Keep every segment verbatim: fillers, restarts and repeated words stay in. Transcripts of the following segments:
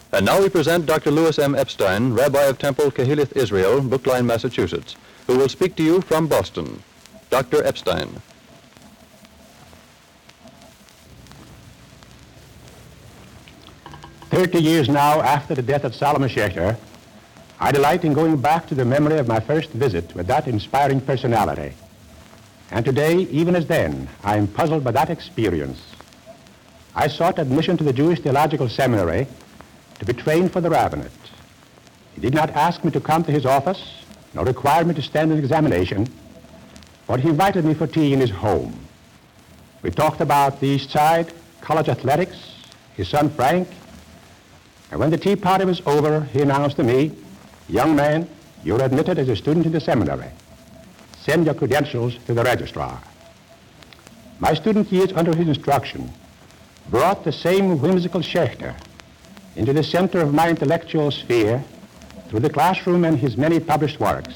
And now we present Doctor Louis M. Epstein, Rabbi of Temple Kehilith Israel, Brookline, Massachusetts, who will speak to you from Boston. Doctor Epstein. Thirty years now after the death of Solomon Schechter, I delight in going back to the memory of my first visit with that inspiring personality. And today, even as then, I am puzzled by that experience. I sought admission to the Jewish Theological Seminary to be trained for the rabbinate. He did not ask me to come to his office, nor require me to stand an examination, but he invited me for tea in his home. We talked about the East Side, college athletics, his son Frank, and when the tea party was over, he announced to me, "Young man, you're admitted as a student in the seminary. Send your credentials to the registrar." My student years under his instruction brought the same whimsical Schechter into the center of my intellectual sphere through the classroom and his many published works.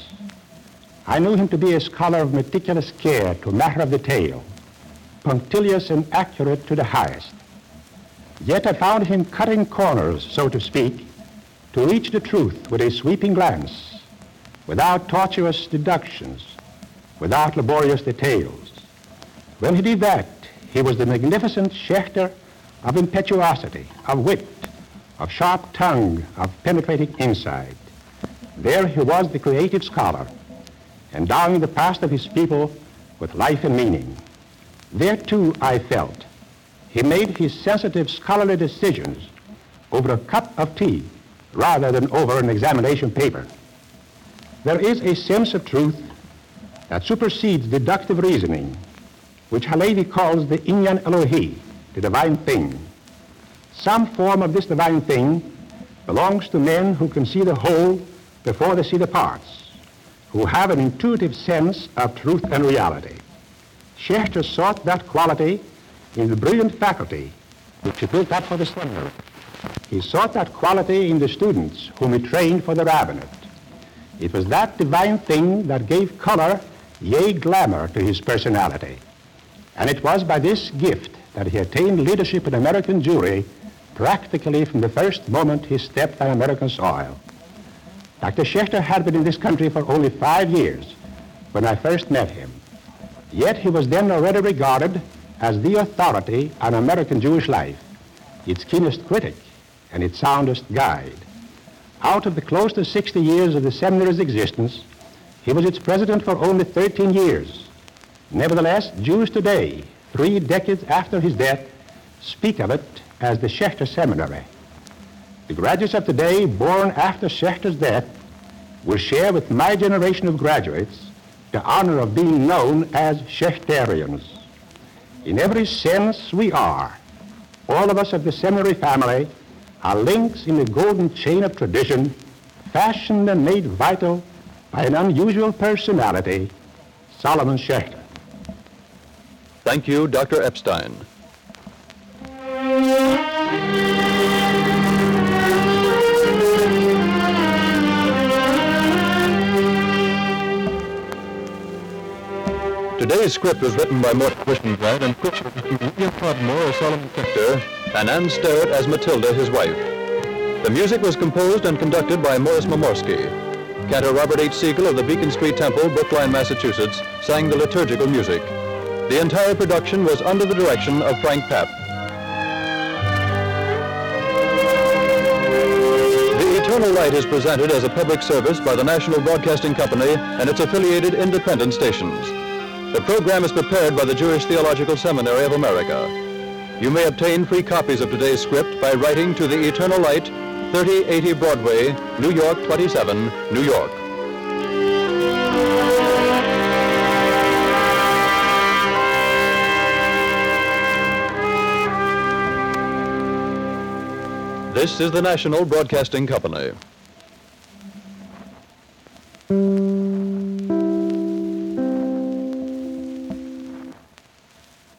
I knew him to be a scholar of meticulous care to matter of detail, punctilious and accurate to the highest. Yet I found him cutting corners, so to speak, to reach the truth with a sweeping glance, without tortuous deductions, without laborious details. When he did that, he was the magnificent Schechter of impetuosity, of wit, of sharp tongue, of penetrating insight. There he was the creative scholar, endowing the past of his people with life and meaning. There too, I felt, he made his sensitive scholarly decisions over a cup of tea rather than over an examination paper. There is a sense of truth that supersedes deductive reasoning, which Halevi calls the Inyan Elohi, the divine thing. Some form of this divine thing belongs to men who can see the whole before they see the parts, who have an intuitive sense of truth and reality. Schechter sought that quality in the brilliant faculty which he built up for the seminary. He sought that quality in the students whom he trained for the rabbinate. It was that divine thing that gave color, yea, glamour to his personality. And it was by this gift that he attained leadership in American Jewry practically from the first moment he stepped on American soil. Doctor Schechter had been in this country for only five years when I first met him. Yet he was then already regarded as the authority on American Jewish life, its keenest critic and its soundest guide. Out of the close to sixty years of the seminary's existence, he was its president for only thirteen years. Nevertheless, Jews today, three decades after his death, speak of it as the Schechter Seminary. The graduates of today, born after Schechter's death, will share with my generation of graduates the honor of being known as Schechterians. In every sense, we are, all of us of the seminary family, are links in the golden chain of tradition, fashioned and made vital by an unusual personality, Solomon Schechter. Thank you, Doctor Epstein. Today's script was written by Morton Wishenbrand and featured William Podmore as Solomon Schechter and Ann Sterrett as Matilda, his wife. The music was composed and conducted by Morris Momorsky. Cantor Robert H. Siegel of the Beacon Street Temple, Brookline, Massachusetts, sang the liturgical music. The entire production was under the direction of Frank Papp. The Eternal Light is presented as a public service by the National Broadcasting Company and its affiliated independent stations. The program is prepared by the Jewish Theological Seminary of America. You may obtain free copies of today's script by writing to the Eternal Light, thirty eighty Broadway, New York twenty-seven, New York. This is the National Broadcasting Company.